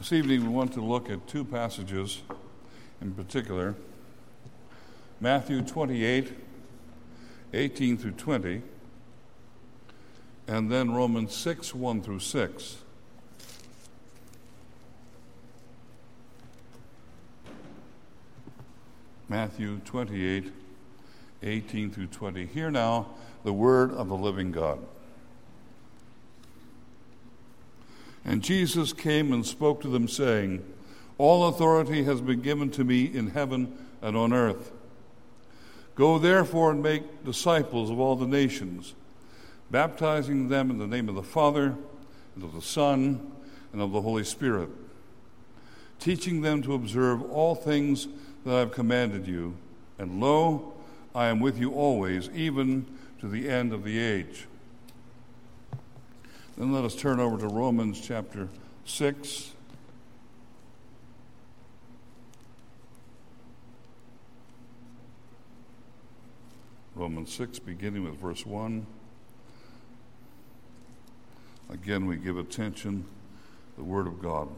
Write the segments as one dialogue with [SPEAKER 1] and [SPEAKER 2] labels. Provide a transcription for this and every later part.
[SPEAKER 1] This evening we want to look at two passages in particular. Matthew 28, 18 through 20, and then Romans 6, 1 through 6. Matthew 28, 18 through 20. Hear now the word of the living God. And Jesus came and spoke to them, saying, All authority has been given to me in heaven and on earth. Go therefore and make disciples of all the nations, baptizing them in the name of the Father, and of the Son, and of the Holy Spirit, teaching them to observe all things that I have commanded you. And lo, I am with you always, even to the end of the age. Then let us turn over to Romans chapter 6. Romans 6, beginning with verse 1. Again, we give attention to the Word of God.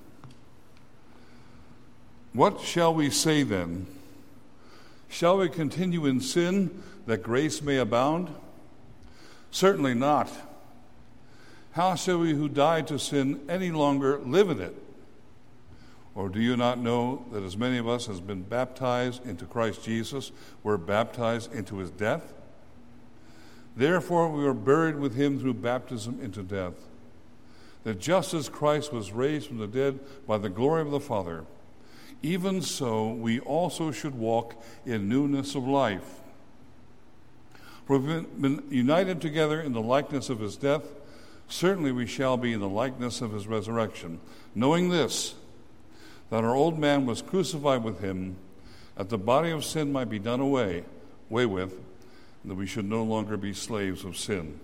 [SPEAKER 1] What shall we say then? Shall we continue in sin that grace may abound? Certainly not. How shall we who died to sin any longer live in it? Or do you not know that as many of us as been baptized into Christ Jesus were baptized into his death? Therefore we were buried with him through baptism into death, that just as Christ was raised from the dead by the glory of the Father, even so we also should walk in newness of life. For we've been united together in the likeness of his death, certainly we shall be in the likeness of his resurrection, knowing this, that our old man was crucified with him, that the body of sin might be done away with, and that we should no longer be slaves of sin.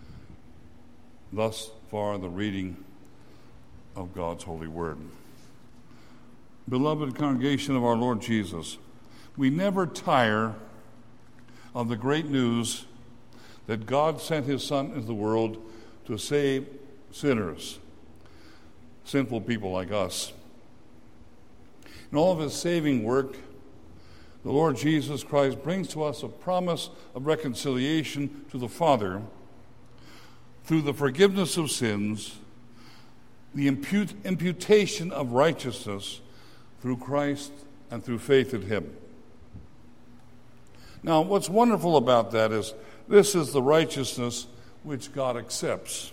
[SPEAKER 1] Thus far the reading of God's holy word. Beloved congregation of our Lord Jesus, we never tire of the great news that God sent his Son into the world to save sinners, sinful people like us. In all of his saving work, the Lord Jesus Christ brings to us a promise of reconciliation to the Father through the forgiveness of sins, the imputation of righteousness through Christ and through faith in him. Now, what's wonderful about that is this is the righteousness which God accepts,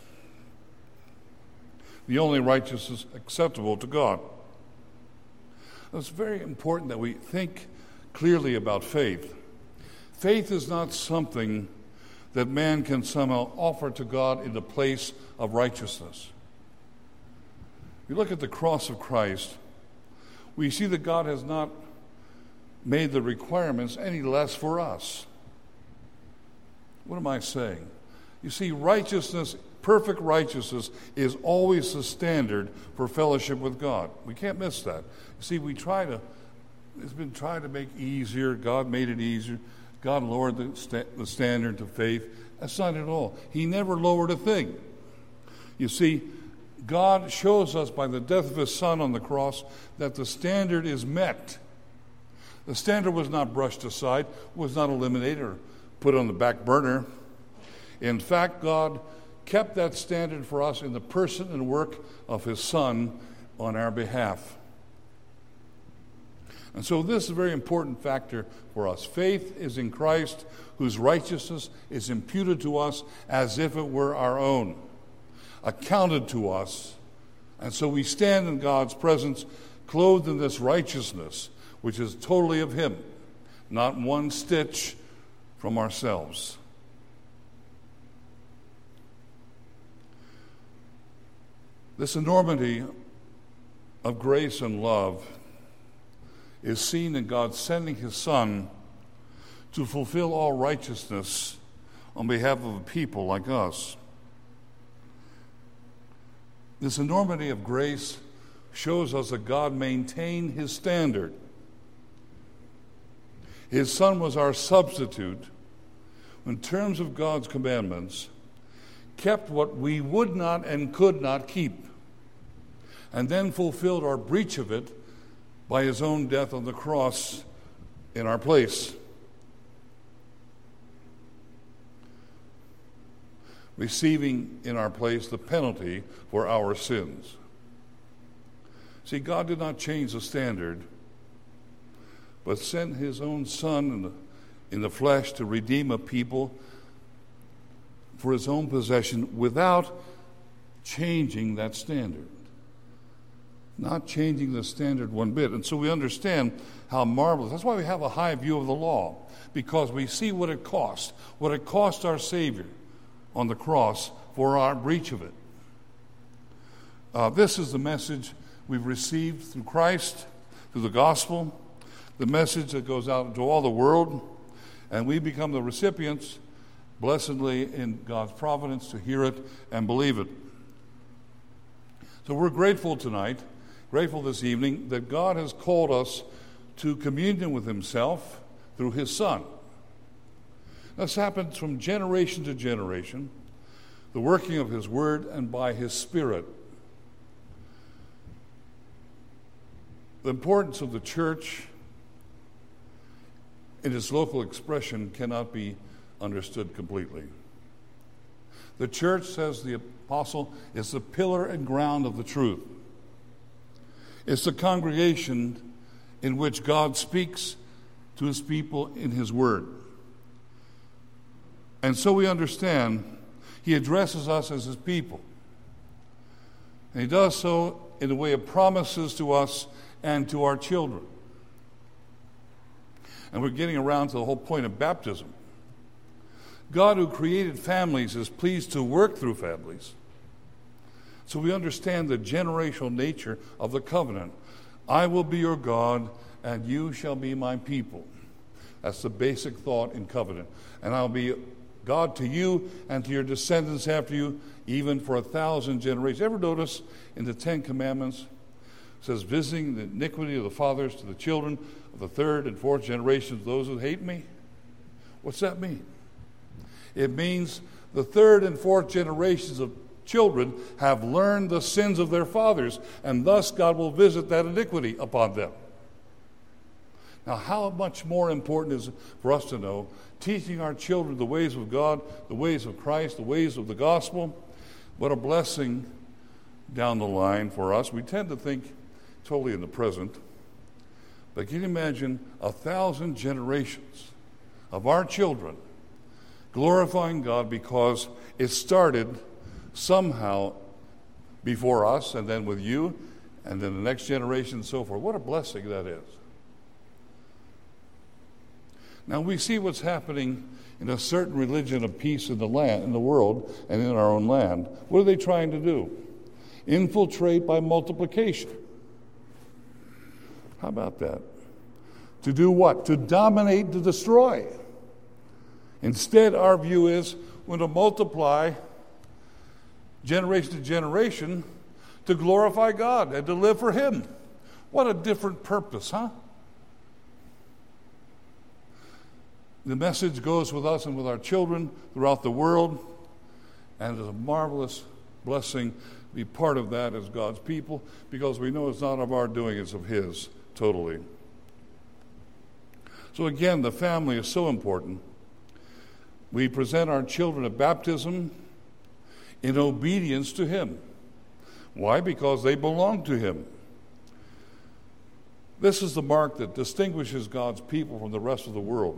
[SPEAKER 1] the only righteousness acceptable to God. It's very important that we think clearly about faith. Faith is not something that man can somehow offer to God in the place of righteousness. If you look at the cross of Christ, we see that God has not made the requirements any less for us. What am I saying? You see, righteousness, perfect righteousness, is always the standard for fellowship with God. We can't miss that. You see, it's been tried to make easier. God made it easier. God lowered the standard to faith. That's not at all. He never lowered a thing. You see, God shows us by the death of his Son on the cross that the standard is met. The standard was not brushed aside, was not eliminated or put on the back burner. In fact, God kept that standard for us in the person and work of his Son on our behalf. And so this is a very important factor for us. Faith is in Christ, whose righteousness is imputed to us as if it were our own, accounted to us. And so we stand in God's presence clothed in this righteousness, which is totally of him, not one stitch from ourselves. This enormity of grace and love is seen in God sending his Son to fulfill all righteousness on behalf of a people like us. This enormity of grace shows us that God maintained his standard. His Son was our substitute in terms of God's commandments, kept what we would not and could not keep. and then fulfilled our breach of it by his own death on the cross in our place. Receiving in our place the penalty for our sins. See, God did not change the standard, but sent his own Son in the flesh to redeem a people for his own possession without changing that standard. Not changing the standard one bit. And so we understand how marvelous. That's why we have a high view of the law, because we see what it cost our Savior on the cross for our breach of it. This is the message we've received through Christ, through the gospel, the message that goes out into all the world, and we become the recipients, blessedly in God's providence, to hear it and believe it. So we're grateful tonight, grateful this evening, that God has called us to communion with himself through his Son. This happens from generation to generation, the working of his word and by his Spirit. The importance of the church in its local expression cannot be understood completely. The church, says the apostle, is the pillar and ground of the truth. It's the congregation in which God speaks to his people in his word. And so we understand he addresses us as his people. And he does so in the way of promises to us and to our children. And we're getting around to the whole point of baptism. God, who created families, is pleased to work through families. So we understand the generational nature of the covenant. I will be your God, and you shall be my people. That's the basic thought in covenant. And I'll be God to you and to your descendants after you, even for 1,000 generations. Ever notice in the Ten Commandments, it says, visiting the iniquity of the fathers to the children of the third and fourth generations, those who hate me? What's that mean? It means the third and fourth generations of children have learned the sins of their fathers, and thus God will visit that iniquity upon them. Now, how much more important is it for us to know, teaching our children the ways of God, the ways of Christ, the ways of the gospel? What a blessing down the line for us. We tend to think totally in the present, but can you imagine 1,000 generations of our children glorifying God because it started somehow before us and then with you and then the next generation and so forth? What a blessing that is. Now we see what's happening in a certain religion of peace in the land, in the world, and in our own land. What are they trying to do? Infiltrate by multiplication. How about that? To do what? To dominate, to destroy. Instead, our view is we're to multiply generation to generation to glorify God and to live for him. What a different purpose, huh? The message goes with us and with our children throughout the world, and it's a marvelous blessing to be part of that as God's people, because we know it's not of our doing, it's of his, totally. So again, the family is so important. We present our children at baptism in obedience to him. Why? Because they belong to him. This is the mark that distinguishes God's people from the rest of the world.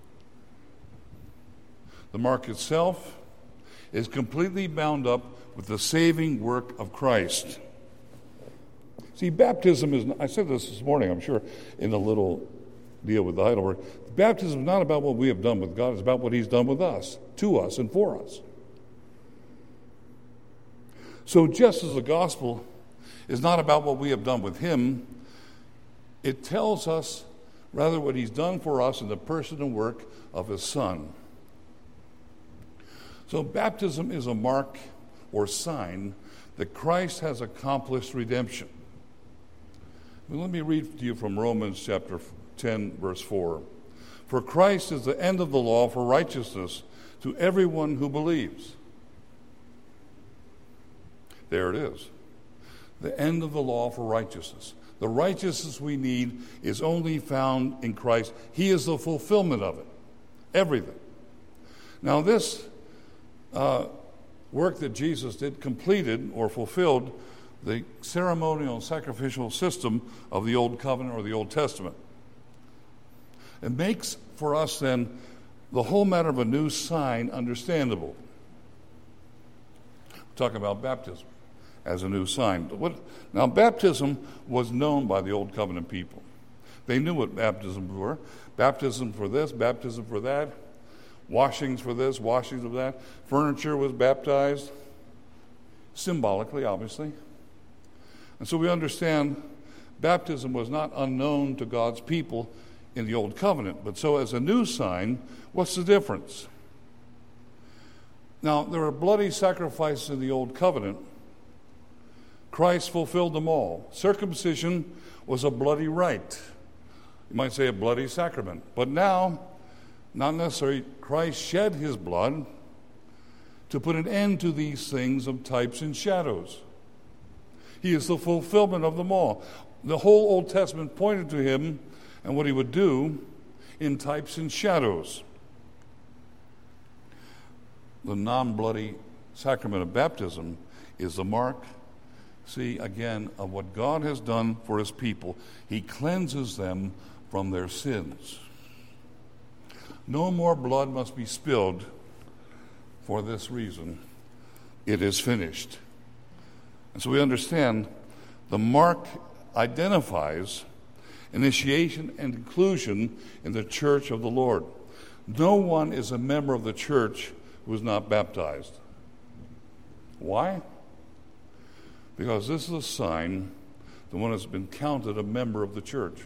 [SPEAKER 1] The mark itself is completely bound up with the saving work of Christ. See, baptism is, I said this morning, I'm sure, in a little deal with the Heidelberg. Baptism is not about what we have done with God, it's about what he's done with us, to us, and for us. So just as the gospel is not about what we have done with him, it tells us rather what he's done for us in the person and work of his Son. So baptism is a mark or sign that Christ has accomplished redemption. Well, let me read to you from Romans chapter 10, verse 4. For Christ is the end of the law for righteousness to everyone who believes. There it is. the end of the law for righteousness. The righteousness we need is only found in Christ. He is the fulfillment of it. Everything. Now this work that Jesus did completed or fulfilled the ceremonial sacrificial system of the Old Covenant or the Old Testament. It makes for us then the whole matter of a new sign understandable. We're talking about baptism as a new sign. Now, baptism was known by the Old Covenant people. They knew what baptisms were. Baptism for this, baptism for that, washings for this, washings of that. Furniture was baptized, symbolically, obviously. And so we understand baptism was not unknown to God's people in the Old Covenant. But so as a new sign, what's the difference? Now, there are bloody sacrifices in the Old Covenant. Christ fulfilled them all. Circumcision was a bloody rite. You might say a bloody sacrament. But now, not necessarily, Christ shed his blood to put an end to these things of types and shadows. He is the fulfillment of them all. The whole Old Testament pointed to him and what he would do in types and shadows. The non-bloody sacrament of baptism is the mark, see, again, of what God has done for his people. He cleanses them from their sins. No more blood must be spilled for this reason. It is finished. And so we understand the mark identifies initiation and inclusion in the church of the Lord. No one is a member of the church who is not baptized. Why? Because this is a sign that one has been counted a member of the church.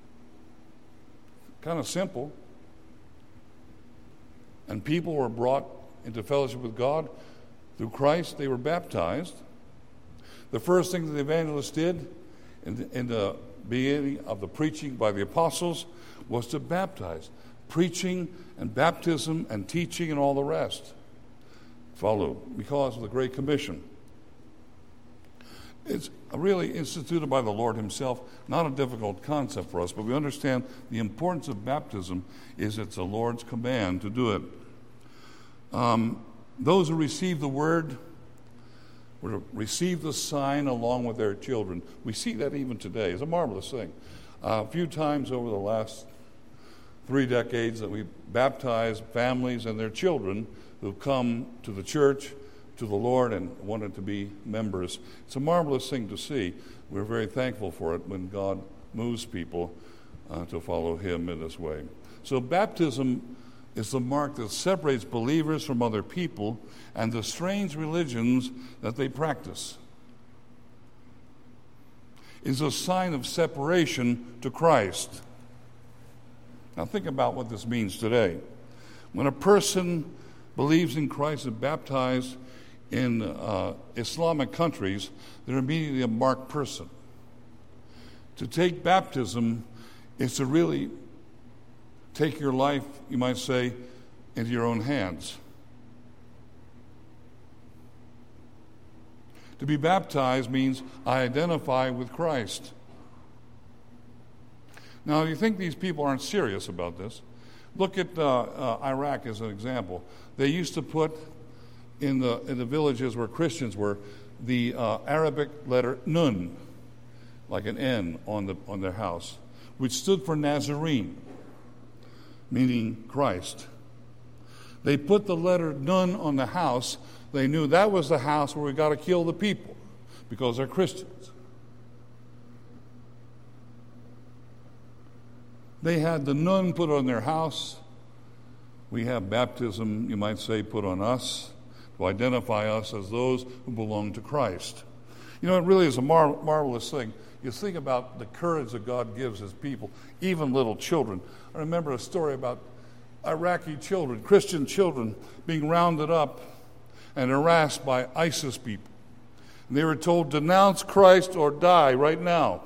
[SPEAKER 1] Kind of simple. And people were brought into fellowship with God through Christ. They were baptized. The first thing that the evangelists did in the beginning of the preaching by the apostles was to baptize. Preaching and baptism and teaching and all the rest followed because of the Great Commission. It's really instituted by the Lord himself, not a difficult concept for us, but we understand the importance of baptism is it's the Lord's command to do it. Those who receive the word will receive the sign along with their children. We see that even today. It's a marvelous thing. A few times over the last 3 decades that we baptized families and their children who've come to the church, to the Lord, and wanted to be members. It's a marvelous thing to see. We're very thankful for it when God moves people to follow him in this way. So baptism is the mark that separates believers from other people and the strange religions that they practice. It's a sign of separation to Christ. Now think about what this means today. When a person believes in Christ and baptized in Islamic countries, they're immediately a marked person. To take baptism is to really take your life, you might say, into your own hands. To be baptized means I identify with Christ. Now, you think these people aren't serious about this? Look at Iraq as an example. They used to put in the villages where Christians were the Arabic letter Nun, like an N on their house, which stood for Nazarene, meaning Christ. They put the letter Nun on the house. They knew that was the house where we got to kill the people because they're Christians. They had the Nun put on their house. We have baptism, you might say, put on us to identify us as those who belong to Christ. You know, it really is a marvelous thing. You think about the courage that God gives his people, even little children. I remember a story about Iraqi children, Christian children, being rounded up and harassed by ISIS people. And they were told, denounce Christ or die right now.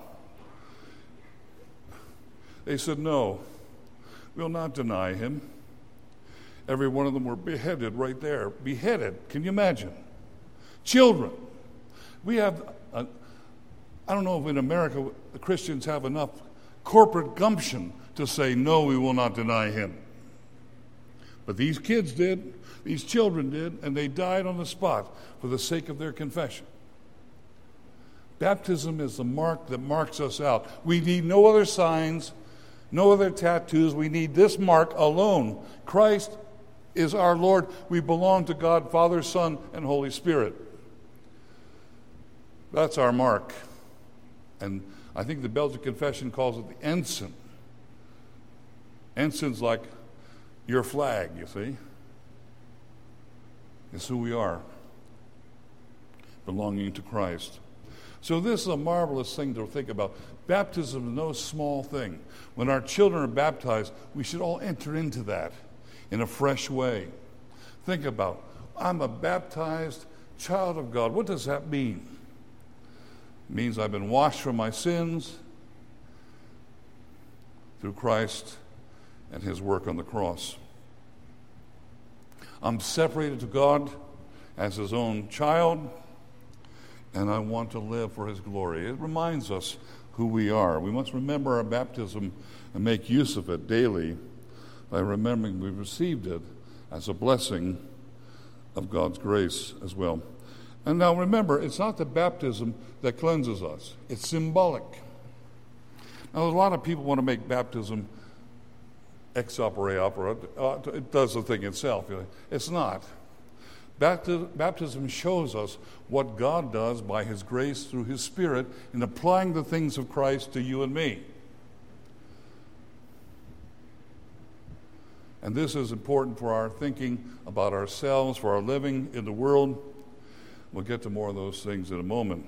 [SPEAKER 1] They said, no, we'll not deny him. Every one of them were beheaded right there. Beheaded. Can you imagine? Children. We have I don't know if in America the Christians have enough corporate gumption to say, no, we will not deny him. But these kids did, these children did, and they died on the spot for the sake of their confession. Baptism is the mark that marks us out. We need no other signs, no other tattoos. We need this mark alone. Christ is our Lord. We belong to God, Father, Son, and Holy Spirit. That's our mark. And I think the Belgian Confession calls it the ensign. Ensign's like your flag, you see. It's who we are, belonging to Christ. So this is a marvelous thing to think about. Baptism is no small thing. When our children are baptized, we should all enter into that in a fresh way. Think about, I'm a baptized child of God. What does that mean? It means I've been washed from my sins through Christ and his work on the cross. I'm separated to God as his own child, and I want to live for his glory. It reminds us who we are. We must remember our baptism and make use of it daily by remembering we received it as a blessing of God's grace as well. And now remember, it's not the baptism that cleanses us. It's symbolic. Now, a lot of people want to make baptism ex opere. It does the thing itself. It's not. Baptism shows us what God does by his grace through his Spirit in applying the things of Christ to you and me. And this is important for our thinking about ourselves, for our living in the world. We'll get to more of those things in a moment.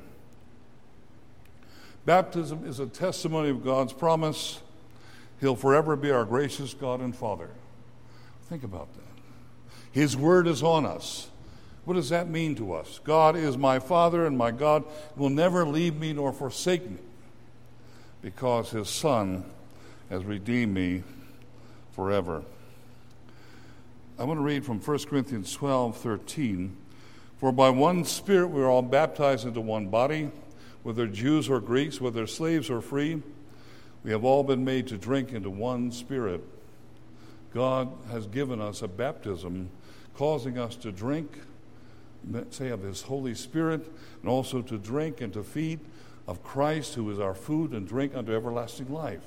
[SPEAKER 1] Baptism is a testimony of God's promise. He'll forever be our gracious God and Father. Think about that. His word is on us. What does that mean to us? God is my Father, and my God will never leave me nor forsake me, because his Son has redeemed me forever. I want to read from 1 Corinthians 12:13. For by one Spirit we are all baptized into one body, whether Jews or Greeks, whether slaves or free, we have all been made to drink into one Spirit. God has given us a baptism causing us to drink, say, of his Holy Spirit, and also to drink and to feed of Christ, who is our food and drink unto everlasting life.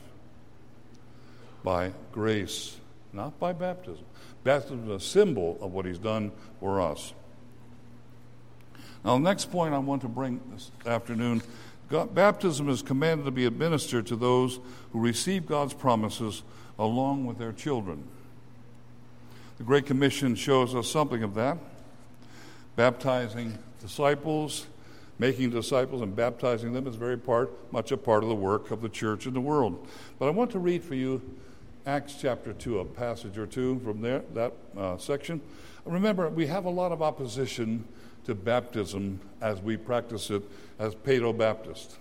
[SPEAKER 1] By grace, not by baptism. Baptism is a symbol of what he's done for us. Now, the next point I want to bring this afternoon, baptism is commanded to be administered to those who receive God's promises along with their children. The Great Commission shows us something of that. Baptizing disciples, making disciples and baptizing them is much a part of the work of the church in the world. But I want to read for you Acts chapter 2, a passage or two from there, that section. Remember, we have a lot of opposition to baptism as we practice it as Paedo-Baptist,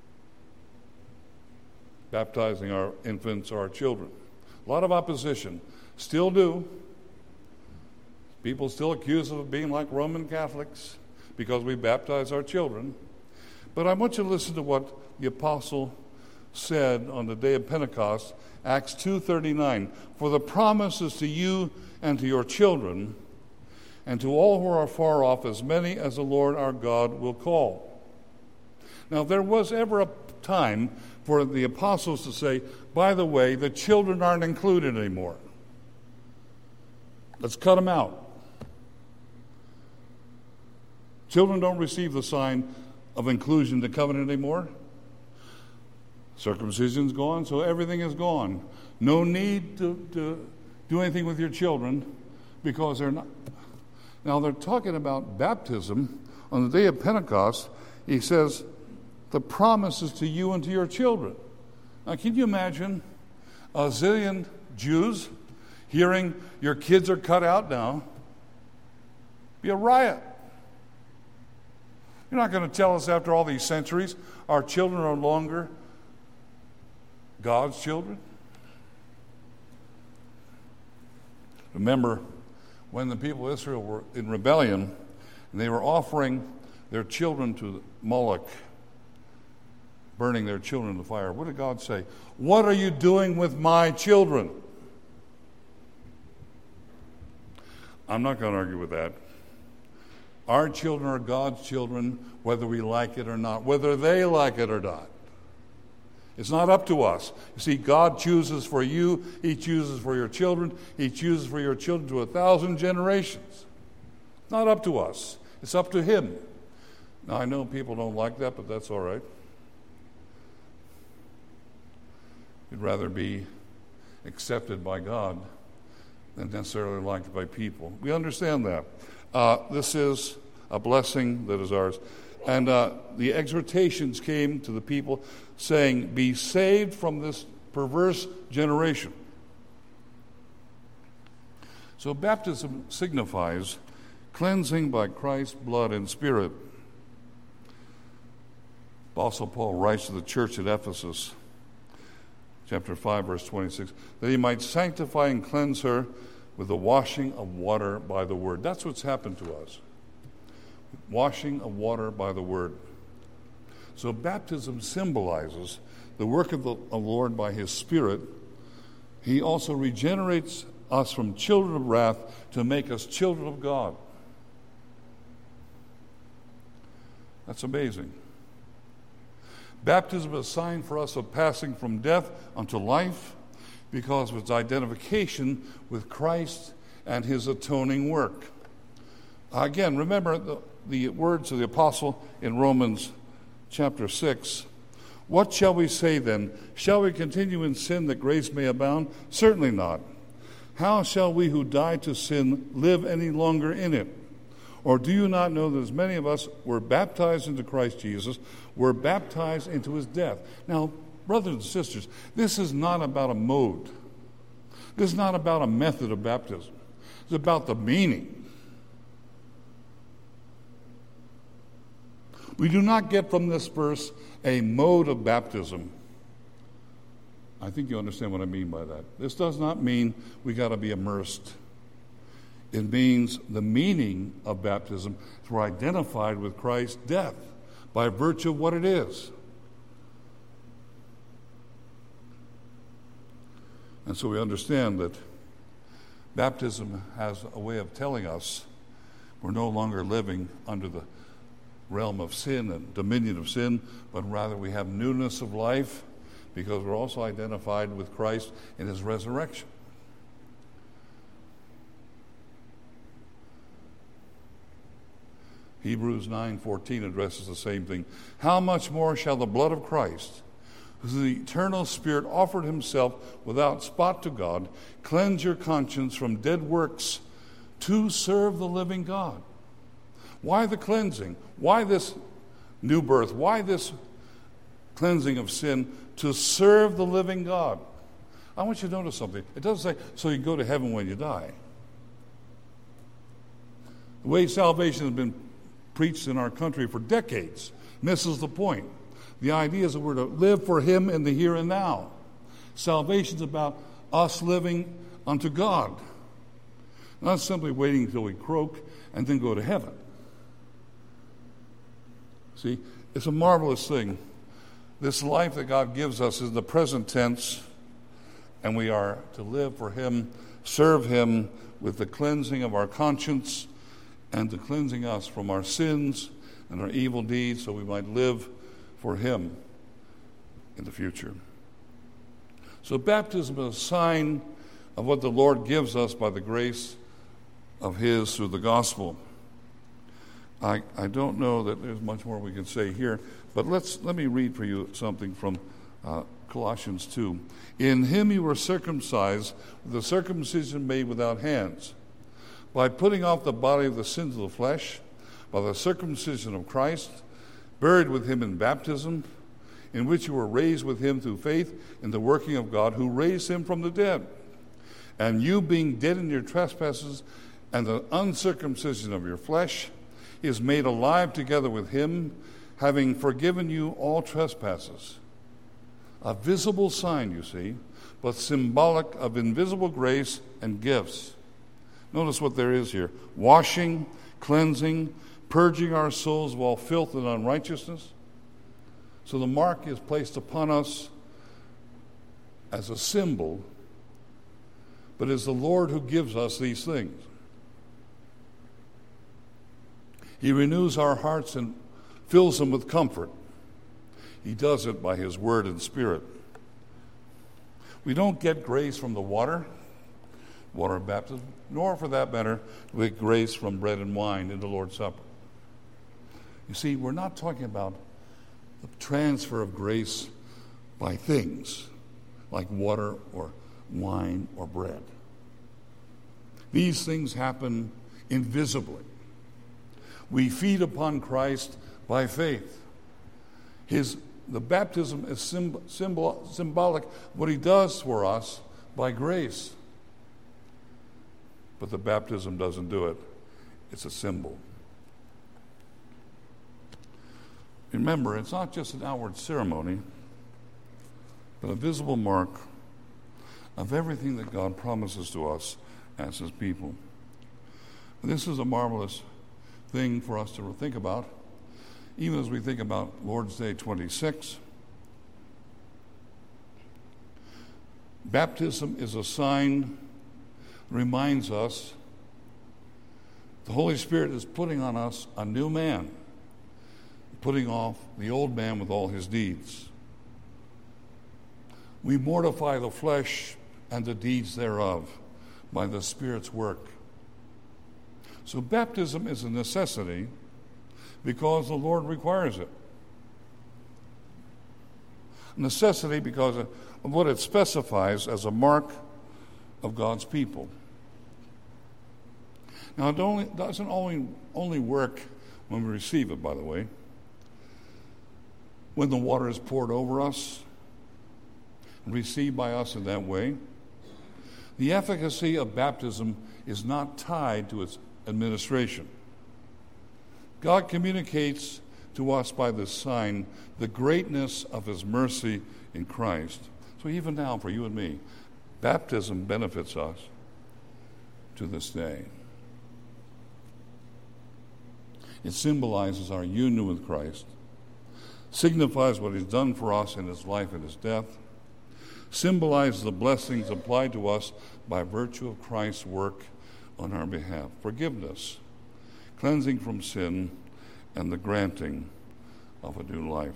[SPEAKER 1] baptizing our infants or our children. A lot of opposition. Still do. People still accuse us of being like Roman Catholics because we baptize our children. But I want you to listen to what the apostle said on the day of Pentecost, Acts 2:39. For the promise is to you and to your children, and to all who are far off, as many as the Lord our God will call. Now, if there was ever a time for the apostles to say, by the way, the children aren't included anymore. Let's cut them out. Children don't receive the sign of inclusion in the covenant anymore. Circumcision's gone, so everything is gone. No need to do anything with your children because they're not. Now, they're talking about baptism. On the day of Pentecost, he says, the promise is to you and to your children. Now, can you imagine a zillion Jews hearing your kids are cut out now? Be a riot. You're not going to tell us after all these centuries our children are no longer God's children? Remember, when the people of Israel were in rebellion, and they were offering their children to Moloch, burning their children in the fire. What did God say? What are you doing with my children? I'm not going to argue with that. Our children are God's children, whether we like it or not, whether they like it or not. It's not up to us. You see, God chooses for you. He chooses for your children. He chooses for your children to 1,000 generations. Not up to us. It's up to Him. Now, I know people don't like that, but that's all right. You'd rather be accepted by God than necessarily liked by people. We understand that. This is a blessing that is ours. And the exhortations came to the people saying, be saved from this perverse generation. So baptism signifies cleansing by Christ's blood and Spirit. Apostle Paul writes to the church at Ephesus, chapter 5, verse 26, that he might sanctify and cleanse her with the washing of water by the word. That's what's happened to us. Washing of water by the word. So baptism symbolizes the work of the Lord by His Spirit. He also regenerates us from children of wrath to make us children of God. That's amazing. Baptism is a sign for us of passing from death unto life because of its identification with Christ and His atoning work. Again, remember the words of the apostle in Romans chapter 6. What shall we say then? Shall we continue in sin that grace may abound? Certainly not. How shall we who died to sin live any longer in it? Or do you not know that as many of us were baptized into Christ Jesus, were baptized into His death? Now, brothers and sisters, this is not about a mode. This is not about a method of baptism. It's about the meaning. We do not get from this verse a mode of baptism. I think you understand what I mean by that. This does not mean we got to be immersed. It means the meaning of baptism is we're identified with Christ's death by virtue of what it is. And so we understand that baptism has a way of telling us we're no longer living under the realm of sin and dominion of sin, but rather we have newness of life because we're also identified with Christ in His resurrection. Hebrews 9:14 addresses the same thing. How much more shall the blood of Christ, who through the eternal Spirit offered Himself without spot to God, cleanse your conscience from dead works to serve the living God? Why the cleansing? Why this new birth? Why this cleansing of sin? To serve the living God. I want you to notice something. It doesn't say, so you go to heaven when you die. The way salvation has been preached in our country for decades misses the point. The idea is that we're to live for Him in the here and now. Salvation is about us living unto God, not simply waiting until we croak and then go to heaven. See, it's a marvelous thing. This life that God gives us is the present tense, and we are to live for Him, serve Him with the cleansing of our conscience and the cleansing us from our sins and our evil deeds so we might live for Him in the future. So baptism is a sign of what the Lord gives us by the grace of His through the gospel. I don't know that there's much more we can say here, but let me read for you something from Colossians 2. In Him you were circumcised with the circumcision made without hands, by putting off the body of the sins of the flesh, by the circumcision of Christ, buried with Him in baptism, in which you were raised with Him through faith in the working of God who raised Him from the dead. And you being dead in your trespasses and the uncircumcision of your flesh, is made alive together with Him, having forgiven you all trespasses. A visible sign, you see, but symbolic of invisible grace and gifts. Notice what there is here. Washing, cleansing, purging our souls of all filth and unrighteousness. So the mark is placed upon us as a symbol, but it's the Lord who gives us these things. He renews our hearts and fills them with comfort. He does it by His Word and Spirit. We don't get grace from the water baptism, nor for that matter, do we get grace from bread and wine in the Lord's Supper. You see, we're not talking about the transfer of grace by things like water or wine or bread. These things happen invisibly. We feed upon Christ by faith. The baptism is symbolic of what He does for us by grace. But the baptism doesn't do it. It's a symbol. Remember, it's not just an outward ceremony, but a visible mark of everything that God promises to us as His people. This is a marvelous thing for us to think about, even as we think about Lord's Day 26. Baptism is a sign, reminds us the Holy Spirit is putting on us a new man, putting off the old man with all his deeds. We mortify the flesh and the deeds thereof by the Spirit's work. So baptism is a necessity because the Lord requires it. A necessity because of what it specifies as a mark of God's people. Now, it doesn't only work when we receive it, by the way. When the water is poured over us and received by us in that way, the efficacy of baptism is not tied to its administration. God communicates to us by this sign the greatness of His mercy in Christ. So even now, for you and me, baptism benefits us to this day. It symbolizes our union with Christ, signifies what He's done for us in His life and His death, symbolizes the blessings applied to us by virtue of Christ's work on our behalf. Forgiveness, cleansing from sin, and the granting of a new life.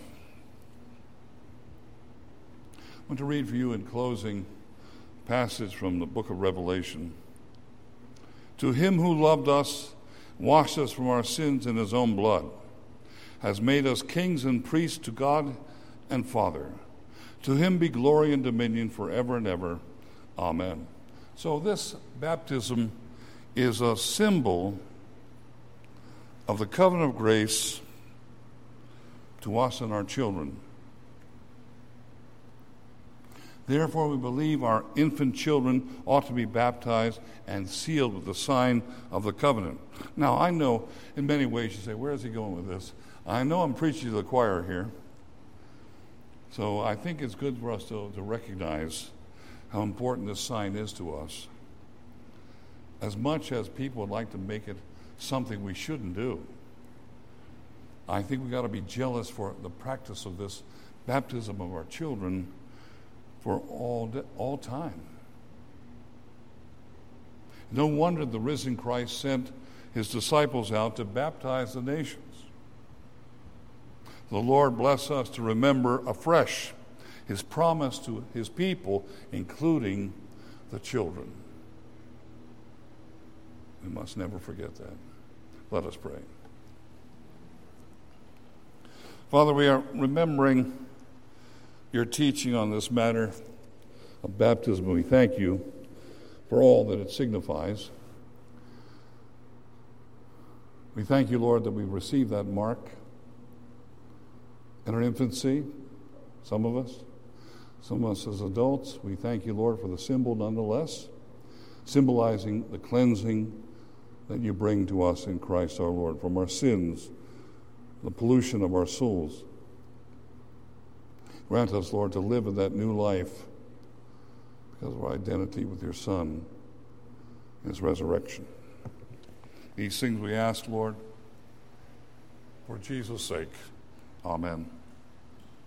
[SPEAKER 1] I want to read for you in closing a passage from the book of Revelation. To Him who loved us, washed us from our sins in His own blood, has made us kings and priests to God and Father. To Him be glory and dominion forever and ever. Amen. So this baptism is a symbol of the covenant of grace to us and our children. Therefore, we believe our infant children ought to be baptized and sealed with the sign of the covenant. Now, I know in many ways you say, where is he going with this? I know I'm preaching to the choir here. So I think it's good for us to recognize how important this sign is to us. As much as people would like to make it something we shouldn't do, I think we've got to be jealous for the practice of this baptism of our children for all time. No wonder the risen Christ sent His disciples out to baptize the nations. The Lord bless us to remember afresh His promise to His people, including the children. We must never forget that. Let us pray. Father, we are remembering Your teaching on this matter of baptism. We thank You for all that it signifies. We thank You, Lord, that we received that mark in our infancy, some of us as adults. We thank You, Lord, for the symbol nonetheless, symbolizing the cleansing that You bring to us in Christ our Lord from our sins, the pollution of our souls. Grant us, Lord, to live in that new life because of our identity with Your Son and His resurrection. These things we ask, Lord, for Jesus' sake. Amen.